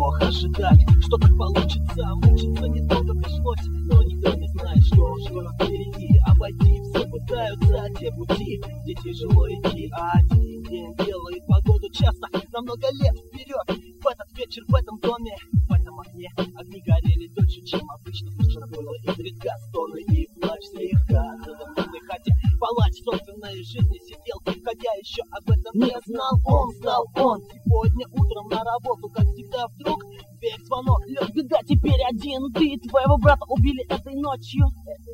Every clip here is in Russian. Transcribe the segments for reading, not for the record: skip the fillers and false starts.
мог ожидать, что так получится. Мучиться недолго пришлось, но никто не знает, что ждет впереди. Обойти все пытаются те пути, где тяжело идти, а один день делает погоду часто на много лет вперед. В этот вечер, в этом доме, в этом окне огни горели дольше, чем обычно. Слышно было изредка стоны и плач слегка. В замкнутой хате палач собственной жизни сидел, хотя еще об этом не знал. Он знал, он сегодня утром на работу, как всегда, вдруг дверь, звонок. Лёг, беда, теперь один ты, твоего брата убили этой ночью.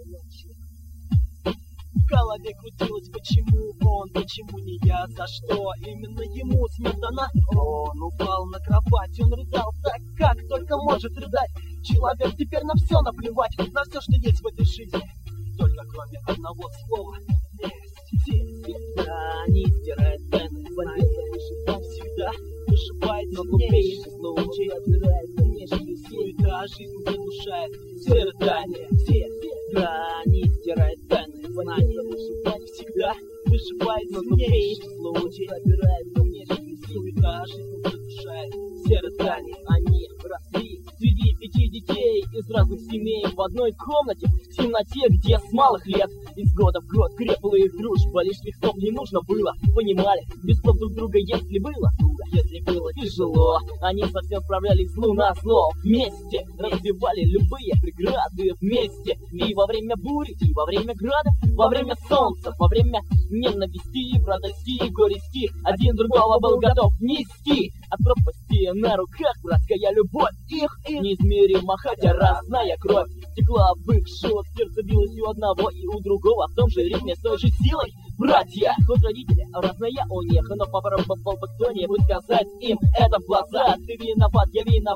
В голове крутилось, почему он, почему не я, за что именно ему смерть дана. Он упал на кровать, он рыдал так, как только может рыдать человек. Теперь на все наплевать, на все, что есть в этой жизни, только кроме одного слова — месть. Не стирает пены, выживать всегда выживает, но тупее случай отбирает внешнюю суета, жизнь задушает все рыдания, все грани стирает пены, знания выживать всегда выживает, но тупее случай отбирает внешнюю суета, жизнь задушает все рыдания. Они росли среди 5 детей из разных семей в одной комнате, в темноте, где с малых лет из года в год крепла их дружба. Лишь слов не нужно было, понимали без слов друг друга, если было туго, если было тяжело. Они совсем справлялись злу на зло, вместе разбивали любые преграды вместе. И во время бури, и во время града, во время солнца, во время ненависти, радости, горести, один другого был готов нести. От пропасти на руках братская любовь их неизмеримо, хотя разная кровь текла в их жилах. Сердце билось и у одного, и у другого в том же ритме, с той же силой. Братья, хоть родители разная у них, но попробовал бы кто-нибудь сказать им это в глаза: ты виноват,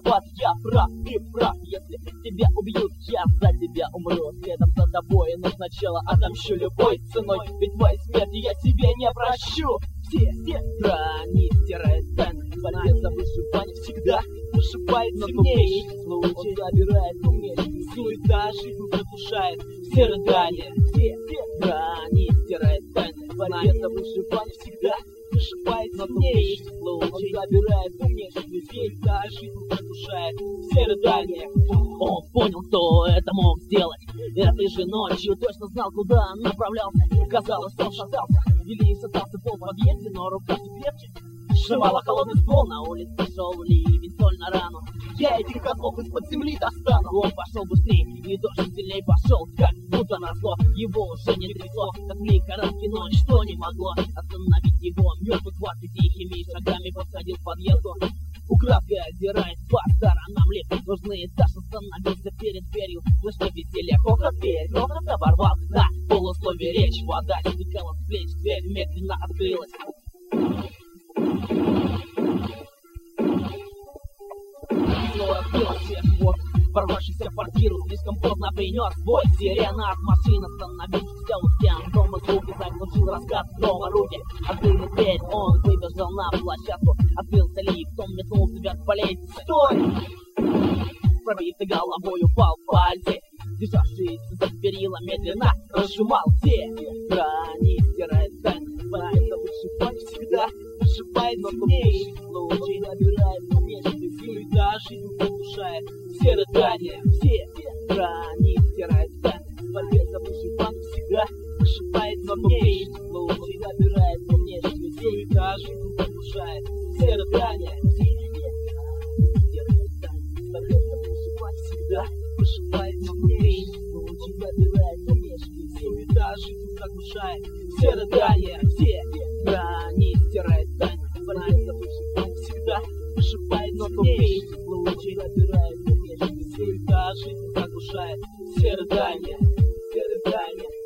я прав, ты прав. Если тебя убьют, я за тебя умру следом за тобой, но сначала отомщу любой ценой, ведь твоей смерти я себе не прощу. Все грани стирает пены, в борьбе за выживание всегда выживает сильнейший. Случай забирает умнейший, суета жизнь задушает все рыдания. Все грани стирает пены, в борьбе за выживание всегда выживает сильнейший. Случай забирает умнейших людей, та жизнь задушает все рыдания. Он понял, кто это мог сделать. Этой же ночью точно знал, куда направлялся. Казалось, он шатался или шатался пол в подъезде, но рука все крепче сжимала холодный ствол. На улице пошел ливень, соль на рану. Я этих козлов из-под земли достану. Он пошел быстрее, и дождь сильнее пошел, как будто назло. Его уже не трясло, как лихорадки, но ничто не могло остановить его. Мертвый хват и тихими шагами подходил к подъезду. Украдкой озираясь по сторонам ли нужны, Даша остановился перед дверью. Слышно веселье, хохот, дверь, хохот оборвал на полусловие речь. Вода стекала с плеч, дверь медленно открылась. Снова разбилась свет вот, ворвавшийся в квартиру слишком поздно принес бой. Сирена от машины, остановившихся у стен. Дома звуки заглушил раскат дома руки. Открыли дверь, он выбежал на площадку. Открылся лифт, он метнулся вверх по лестнице. Стой! Пробитый головой упал в пальцы. Державшийся за перила медленно разжимал все грани, стирает тайны. Пытается выживать всегда, выживает сильнейший. Случай набирает внешней силы, да жизнь задушает все рыдания. Все грани, стирает тайны. Пытается выживать всегда, выживает сильнейший. Случай набирает внешней силы, да жизнь задушает все рыдания. Всегда выживает сильнейший. Случай забирает внешние силы, да жизнь заглушает все рыдания. Все грани стирает тайны. Пытается выживать всегда, выживает сильнейший. Случай забирает внешние силы, да жизнь заглушает все рыдания. Все рыдания.